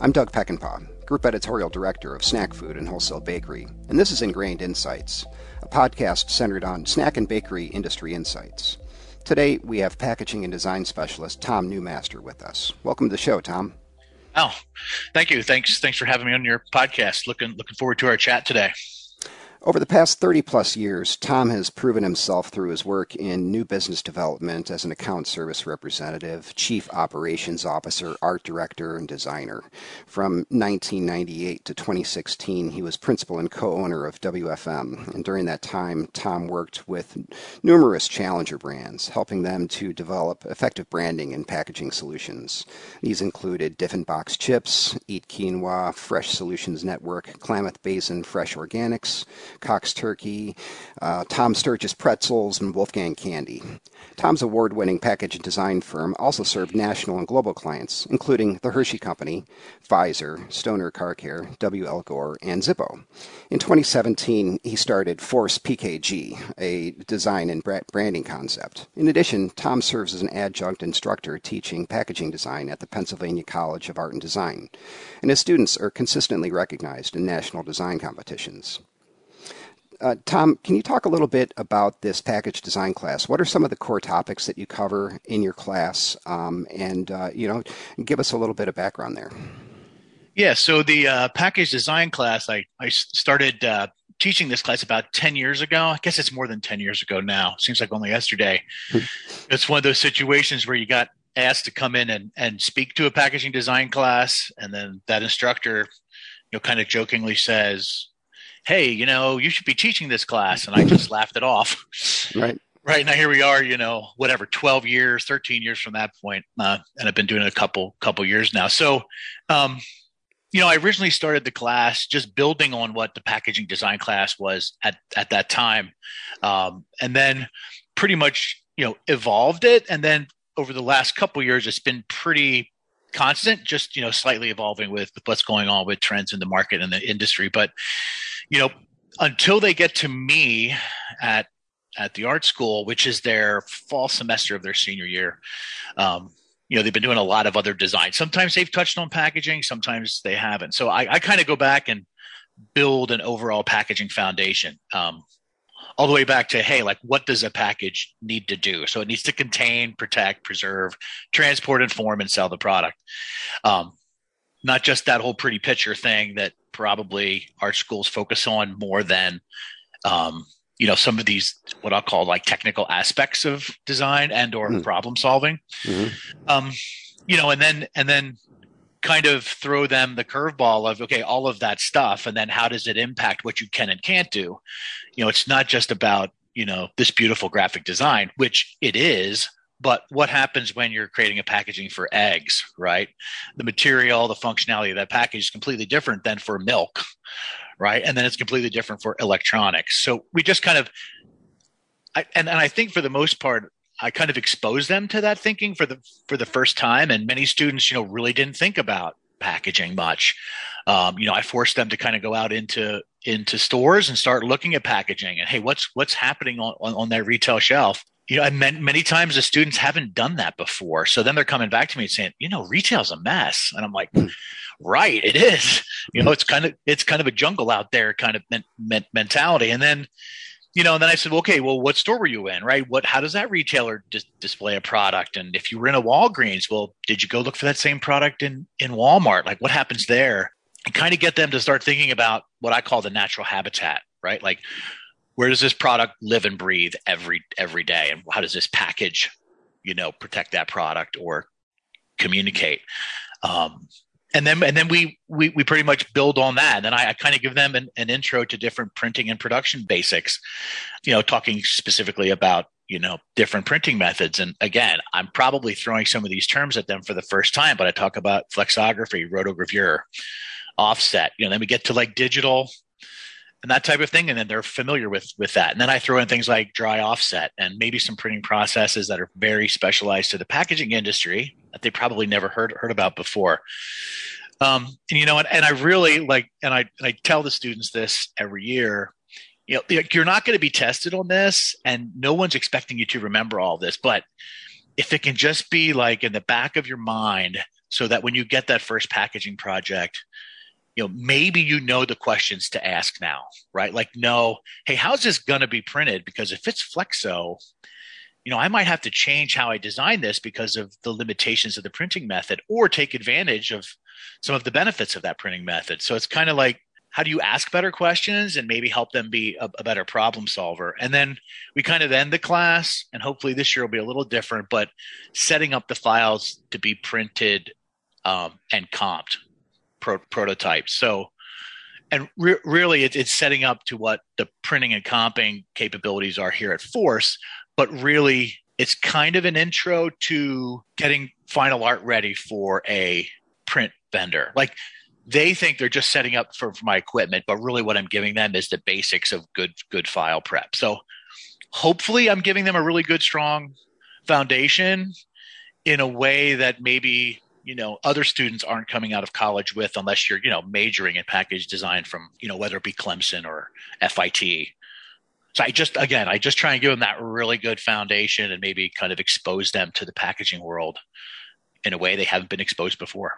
I'm Doug Peckinpah, Group Editorial Director of Snack Food and Wholesale Bakery, and this is Ingrained Insights, a podcast centered on snack and bakery industry insights. Today, we have packaging and design specialist Tom Newmaster with us. Welcome to the show, Tom. Oh, thank you. Thanks for having me on your podcast. Looking forward to our chat today. Over the past 30-plus years, Tom has proven himself through his work in new business development as an account service representative, chief operations officer, art director, and designer. From 1998 to 2016, he was principal and co-owner of WFM, and during that time, Tom worked with numerous challenger brands, helping them to develop effective branding and packaging solutions. These included Diff'nbox Chips, Eat Quinoa, Fresh Solutions Network, Klamath Basin Fresh Organics, Cox Turkey, Tom Sturgis Pretzels, and Wolfgang Candy. Tom's award-winning package and design firm also served national and global clients, including the Hershey Company, Pfizer, Stoner Car Care, W. L. Gore, and Zippo. In 2017, he started Force PKG, a design and branding concept. In addition, Tom serves as an adjunct instructor teaching packaging design at the Pennsylvania College of Art and Design, and his students are consistently recognized in national design competitions. Tom, can you talk a little bit about this package design class? What are some of the core topics that you cover in your class? Give us a little bit of background there. Yeah, so the package design class, I started teaching this class about 10 years ago. I guess it's more than 10 years ago now. Seems like only yesterday. It's one of those situations where you got asked to come in and speak to a packaging design class, and then that instructor, kind of jokingly says, "Hey, you should be teaching this class." And I just laughed it off. Right. Now here we are, 12 years, 13 years from that point. And I've been doing it a couple years now. So, I originally started the class just building on what the packaging design class was at that time. And then pretty much, evolved it. And then over the last couple years, it's been pretty constant, just, slightly evolving with what's going on with trends in the market and the industry. But until they get to me at the art school, which is their fall semester of their senior year, they've been doing a lot of other design. Sometimes they've touched on packaging, sometimes they haven't. So I kind of go back and build an overall packaging foundation, all the way back to, hey, what does a package need to do? So it needs to contain, protect, preserve, transport, inform, and sell the product. Not just that whole pretty picture thing that probably art schools focus on more than, some of these, what I'll call technical aspects of design and or problem solving. And then kind of throw them the curveball of, okay, all of that stuff. And then how does it impact what you can and can't do? It's not just about, this beautiful graphic design, which it is. But what happens when you're creating a packaging for eggs, right? The material, the functionality of that package is completely different than for milk, right? And then it's completely different for electronics. So we just kind of, I think for the most part, I kind of exposed them to that thinking for the first time. And many students, really didn't think about packaging much. I forced them to kind of go out into stores and start looking at packaging and, hey, what's happening on that retail shelf? And many times the students haven't done that before. So then they're coming back to me and saying, retail's a mess. And I'm like, right, it is. It's kind of a jungle out there kind of mentality. And then, and then I said, well, okay, well, what store were you in, right? How does that retailer display a product? And if you were in a Walgreens, well, did you go look for that same product in Walmart? What happens there? And kind of get them to start thinking about what I call the natural habitat, right? Where does this product live and breathe every day? And how does this package, protect that product or communicate? And then we pretty much build on that. And then I kind of give them an intro to different printing and production basics, talking specifically about, different printing methods. And again, I'm probably throwing some of these terms at them for the first time, but I talk about flexography, rotogravure, offset, then we get to digital and that type of thing. And then they're familiar with that. And then I throw in things like dry offset and maybe some printing processes that are very specialized to the packaging industry that they probably never heard about before. And I really and I tell the students this every year, you're not going to be tested on this and no one's expecting you to remember all this, but if it can just be in the back of your mind, so that when you get that first packaging project, maybe the questions to ask now, right? Like, no, hey, how's this going to be printed? Because if it's flexo, I might have to change how I design this because of the limitations of the printing method, or take advantage of some of the benefits of that printing method. So it's kind of like, how do you ask better questions and maybe help them be a better problem solver? And then we kind of end the class, and hopefully this year will be a little different, but setting up the files to be printed and comped prototypes. So, and really it's setting up to what the printing and comping capabilities are here at Force, but really it's kind of an intro to getting final art ready for a print vendor. Like, they think they're just setting up for my equipment, but really what I'm giving them is the basics of good file prep. So hopefully I'm giving them a really good, strong foundation in a way that maybe, other students aren't coming out of college with, unless you're, majoring in package design from, whether it be Clemson or FIT. So I just try and give them that really good foundation and maybe kind of expose them to the packaging world in a way they haven't been exposed before.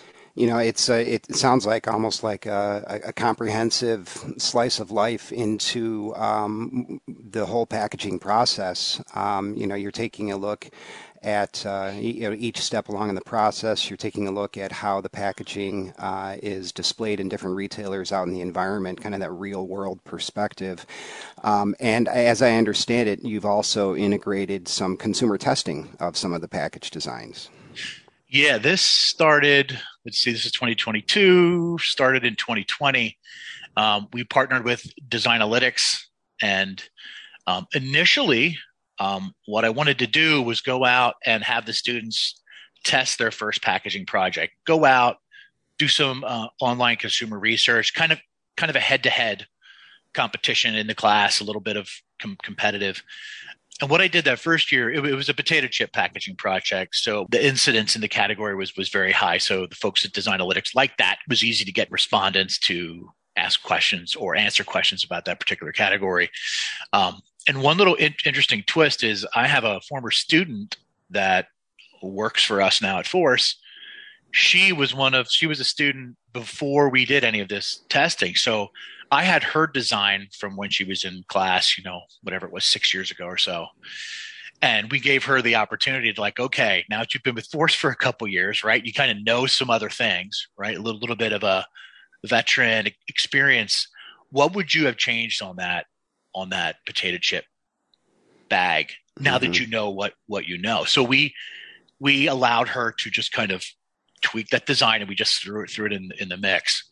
It sounds like almost like a comprehensive slice of life into the whole packaging process. You're taking a look at each step along in the process. You're taking a look at how the packaging is displayed in different retailers out in the environment, kind of that real world perspective. And as I understand it, you've also integrated some consumer testing of some of the package designs. Yeah, this started, this is 2022, started in 2020. We partnered with Designalytics, and initially, what I wanted to do was go out and have the students test their first packaging project, go out, do some online consumer research, kind of a head-to-head competition in the class, a little bit of competitive. And what I did that first year, it was a potato chip packaging project. So the incidence in the category was very high. So the folks at Designalytics liked that. It was easy to get respondents to ask questions or answer questions about that particular category. And one little interesting twist is I have a former student that works for us now at Force. She was a student before we did any of this testing. So I had her design from when she was in class, whatever it was, 6 years ago or so. And we gave her the opportunity to, like, okay, now that you've been with Force for a couple years, right? You kind of know some other things, right? A little bit of a veteran experience. What would you have changed on that potato chip bag now that you know what you know? So we allowed her to just kind of tweak that design, and we just threw it in the mix.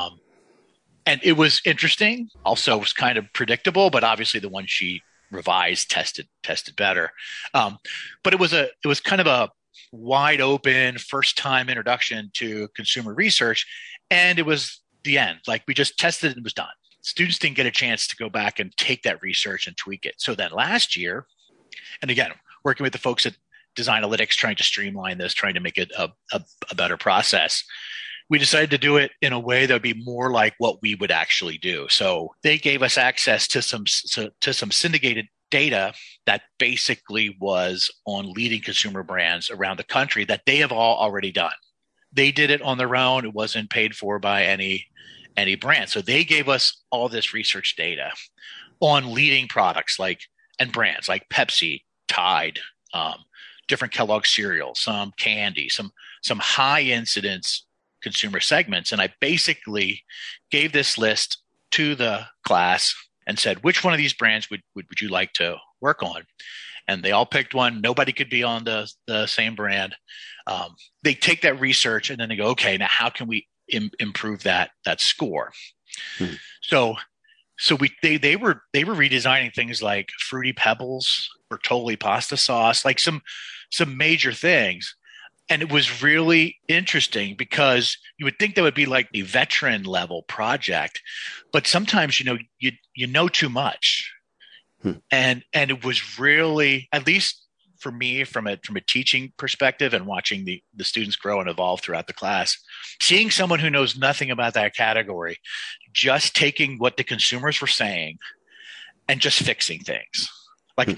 And it was interesting. Also, it was kind of predictable, but obviously the one she revised tested better. But it was kind of a wide open first time introduction to consumer research, and it was the end. Like, we just tested it and it was done. Students didn't get a chance to go back and take that research and tweak it. So then last year, and again, working with the folks at Designalytics, trying to streamline this, trying to make it a better process, we decided to do it in a way that would be more like what we would actually do. So they gave us access to some syndicated data that basically was on leading consumer brands around the country that they have all already done. They did it on their own. It wasn't paid for by any brand. So they gave us all this research data on leading products and brands like Pepsi, Tide, different Kellogg cereals, some candy, some high incidence consumer segments. And I basically gave this list to the class and said, which one of these brands would you like to work on? And they all picked one. Nobody could be on the same brand. They take that research and then they go, okay, now how can we improve that score? So they were redesigning things like Fruity Pebbles, Bertolli pasta sauce, like some major things. And it was really interesting because you would think that would be like a veteran level project, but sometimes, you know too much. And it was really, at least for me, from a teaching perspective and watching the students grow and evolve throughout the class, seeing someone who knows nothing about that category, just taking what the consumers were saying and just fixing things. Like,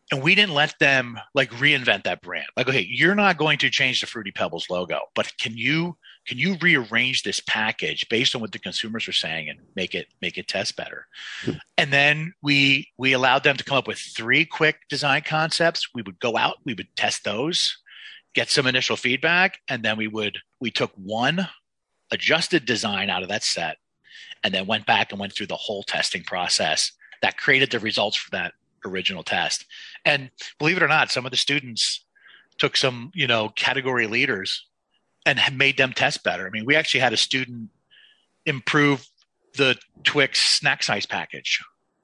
And we didn't let them like reinvent that brand. Like, okay, you're not going to change the Fruity Pebbles logo, but can you rearrange this package based on what the consumers are saying and make it test better? And then we allowed them to come up with three quick design concepts. We would go out, we would test those, get some initial feedback, and then we took one adjusted design out of that set and then went back and went through the whole testing process that created the results for that original test. And believe it or not, some of the students took some, category leaders and made them test better. I mean, we actually had a student improve the Twix snack size package,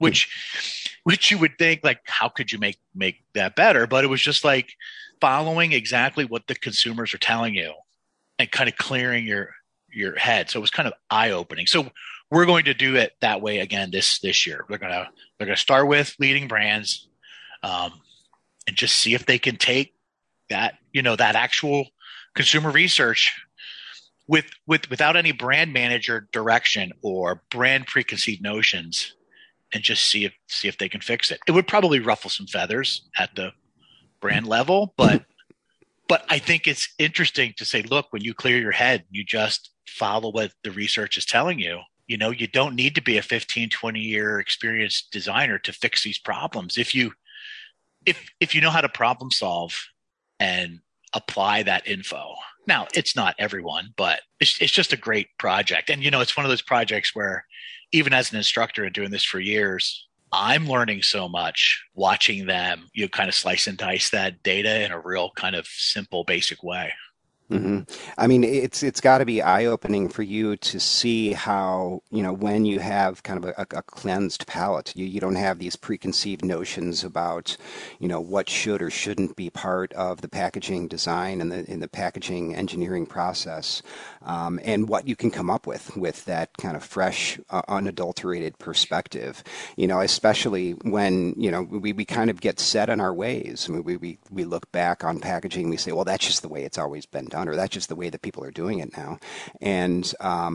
which you would think like, how could you make that better? But it was just like following exactly what the consumers are telling you and kind of clearing your head. So it was kind of eye opening. So we're going to do it that way again this year. They're gonna start with leading brands, and just see if they can take that that actual consumer research without any brand manager direction or brand preconceived notions, and just see if they can fix it. It would probably ruffle some feathers at the brand level, but I think it's interesting to say, look, when you clear your head, you just follow what the research is telling you. You don't need to be a 15, 20-year experienced designer to fix these problems. If you know how to problem solve and apply that info. Now, it's not everyone, but it's just a great project. And, it's one of those projects where even as an instructor and doing this for years, I'm learning so much watching them, kind of slice and dice that data in a real kind of simple, basic way. hmm I mean, it's got to be eye-opening for you to see how, when you have kind of a cleansed palette, you don't have these preconceived notions about, what should or shouldn't be part of the packaging design and the packaging engineering process, and what you can come up with that kind of fresh, unadulterated perspective. Especially when, we kind of get set in our ways. I mean, we look back on packaging, we say, well, that's just the way it's always been done, or that's just the way that people are doing it now. And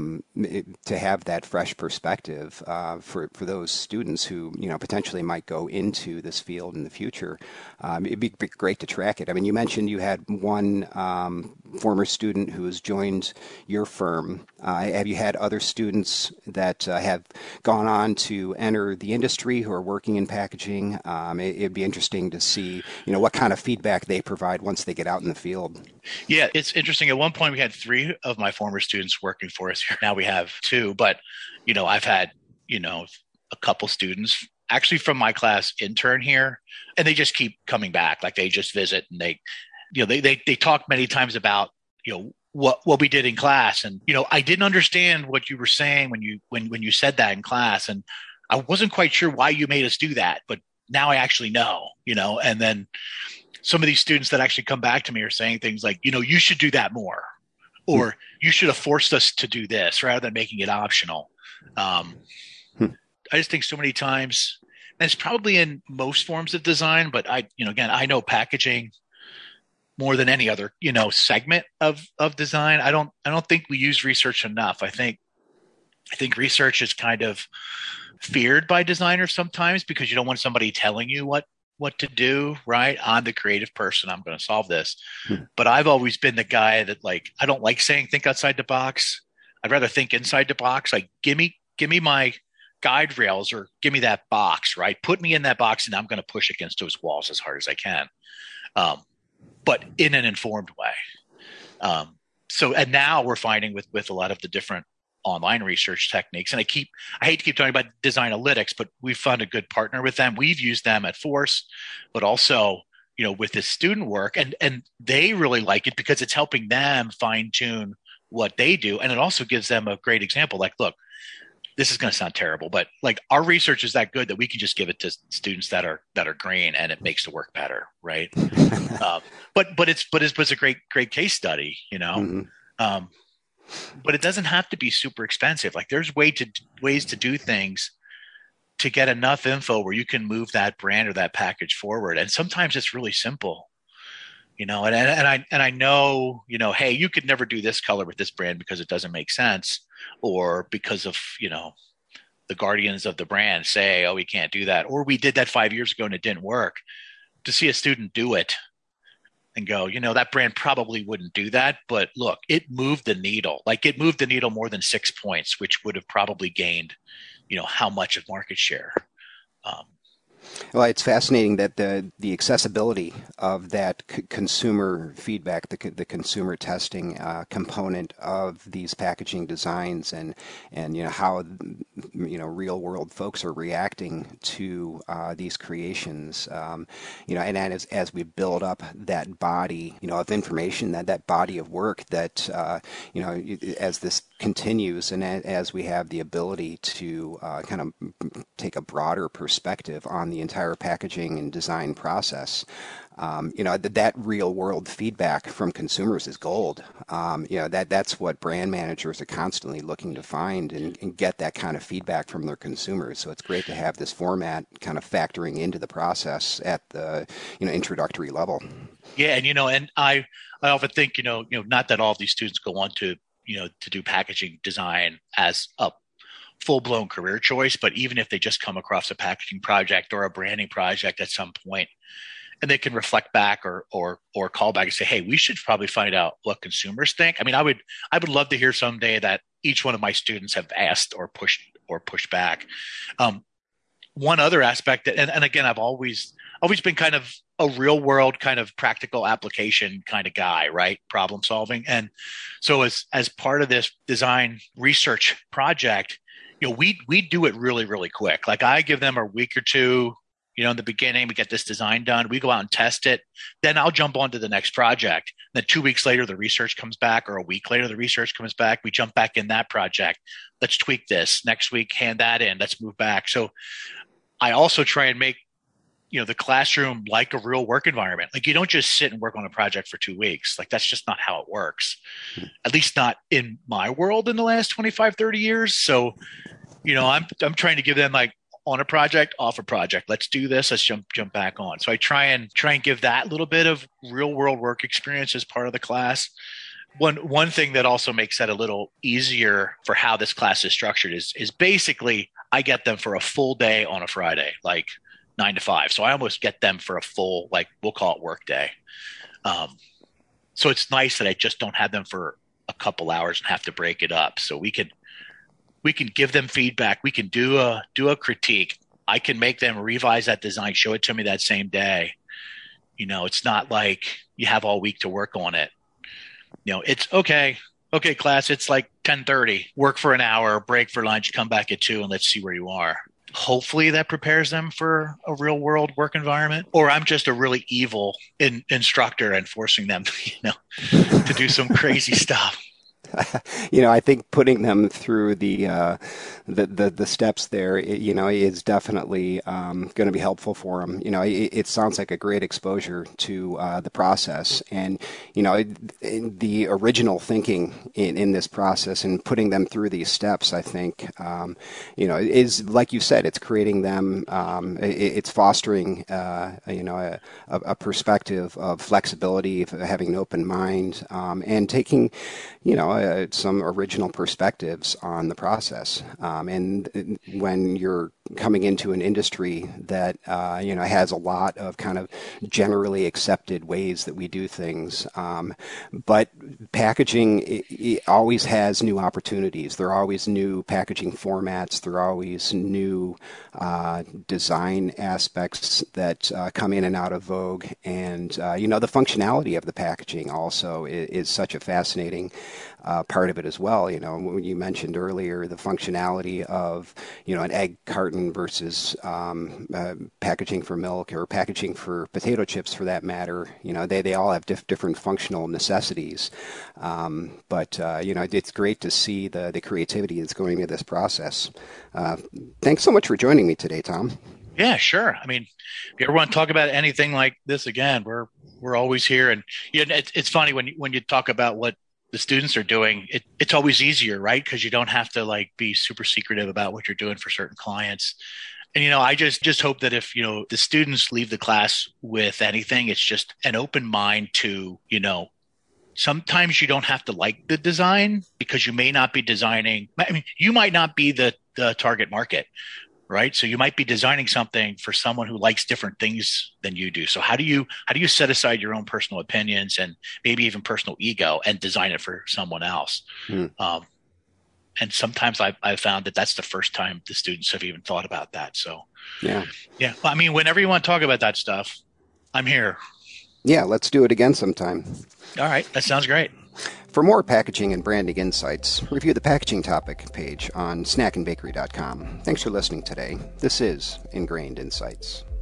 to have that fresh perspective for those students who potentially might go into this field in the future, it'd be great to track it. I mean, you mentioned you had one former student who has joined your firm. Have you had other students that have gone on to enter the industry who are working in packaging? It'd be interesting to see what kind of feedback they provide once they get out in the field. Yeah, it's interesting. At one point, we had three of my former students working for us here. Now we have two, but I've had a couple students actually from my class intern here, and they just keep coming back. Like they just visit and they talk many times about what we did in class, and I didn't understand what you were saying when you said that in class, and I wasn't quite sure why you made us do that, but now I actually know. And then some of these students that actually come back to me are saying things like, you should do that more, or you should have forced us to do this rather than making it optional. I just think so many times, and it's probably in most forms of design, but again, I know packaging more than any other, segment of design. I don't think we use research enough. I think research is kind of feared by designers sometimes because you don't want somebody telling you what to do, right? I'm the creative person. I'm going to solve this. But I've always been the guy that I don't like saying think outside the box. I'd rather think inside the box. Like give me my guide rails or give me that box, right? Put me in that box and I'm going to push against those walls as hard as I can. But in an informed way. And now we're finding with a lot of the different online research techniques, and I hate to keep talking about design analytics, but we've found a good partner with them. We've used them at Force, but also, with this student work, and they really like it because it's helping them fine tune what they do. And it also gives them a great example. Like, look, this is going to sound terrible, but our research is that good that we can just give it to students that are green, and it makes the work better, right? But it's a great case study, Mm-hmm. But it doesn't have to be super expensive. Like there's ways to do things to get enough info where you can move that brand or that package forward. And sometimes it's really simple, and I know, hey, you could never do this color with this brand because it doesn't make sense, or because of, the guardians of the brand say, oh, we can't do that. Or we did that 5 years ago and it didn't work. to see a student do it and go, that brand probably wouldn't do that. But look, it moved the needle. Like it moved the needle more than 6 points, which would have probably gained, how much of market share. Um, Well, it's fascinating that the accessibility of that consumer feedback, the consumer testing component of these packaging designs, and how real world folks are reacting to these creations. And as we build up that body of information, that body of work, that as this continues, and as we have the ability to kind of take a broader perspective on the entire packaging and design process, that real world feedback from consumers is gold. That's what brand managers are constantly looking to find and get that kind of feedback from their consumers. So it's great to have this format kind of factoring into the process at the introductory level. Yeah, and I often think, not that all of these students go on to to do packaging design as a full-blown career choice, but even if they just come across a packaging project or a branding project at some point, and they can reflect back or call back and say, hey, we should probably find out what consumers think. I mean, I would love to hear someday that each one of my students have asked or pushed back. One other aspect that, and again, I've always been kind of a real world kind of practical application kind of guy, right? Problem solving. And so as part of this design research project, we do it really, really quick. Like I give them a week or two, in the beginning, we get this design done, we go out and test it. Then I'll jump on to the next project. Then 2 weeks later, the research comes back, or a week later, the research comes back. We jump back in that project. Let's tweak this. Next week, hand that in. Let's move back. So I also try and make the classroom like a real work environment. Like you don't just sit and work on a project for 2 weeks. Like that's just not how it works. At least not in my world in the last 25, 30 years. So, I'm trying to give them like on a project, off a project. Let's do this. Let's jump back on. So I try and give that little bit of real world work experience as part of the class. One thing that also makes that a little easier for how this class is structured is basically I get them for a full day on a Friday, like 9 to 5. So I almost get them for a full, like we'll call it work day. So it's nice that I just don't have them for a couple hours and have to break it up. So we can give them feedback. We can do a critique. I can make them revise that design, show it to me that same day. It's not like you have all week to work on it. It's okay, class, it's like 10:30, work for an hour, break for lunch, come back at 2, and let's see where you are. Hopefully that prepares them for a real world work environment, or I'm just a really evil instructor and forcing them, to do some crazy stuff. I think putting them through the steps there, is definitely going to be helpful for them. It sounds like a great exposure to the process, and the original thinking in this process and putting them through these steps. I think is like you said, it's creating them. It's fostering a perspective of flexibility, of having an open mind, and taking some original perspectives on the process. And when you're coming into an industry that has a lot of kind of generally accepted ways that we do things, but packaging it always has new opportunities. There are always new packaging formats. There are always new design aspects that come in and out of vogue, and the functionality of the packaging also is such a fascinating part of it as well. When you mentioned earlier the functionality of an egg carton versus packaging for milk or packaging for potato chips, for that matter. They all have different functional necessities. But it's great to see the creativity that's going into this process. Thanks so much for joining me today, Tom. Yeah, sure. I mean, if you ever want to talk about anything like this again, we're always here. And it's funny when you talk about what the students are doing, it's always easier, right? Because you don't have to like be super secretive about what you're doing for certain clients. And I just hope that if the students leave the class with anything, it's just an open mind to sometimes you don't have to like the design because you may not be designing. I mean, you might not be the target market, right? So you might be designing something for someone who likes different things than you do. So how do you set aside your own personal opinions and maybe even personal ego and design it for someone else? Um, and sometimes I've found that that's the first time the students have even thought about that. So Yeah. yeah, I mean, whenever you want to talk about that stuff, I'm here. Yeah, let's do it again sometime. All right, that sounds great. For more packaging and branding insights, review the packaging topic page on snackandbakery.com. Thanks for listening today. This is Ingrained Insights.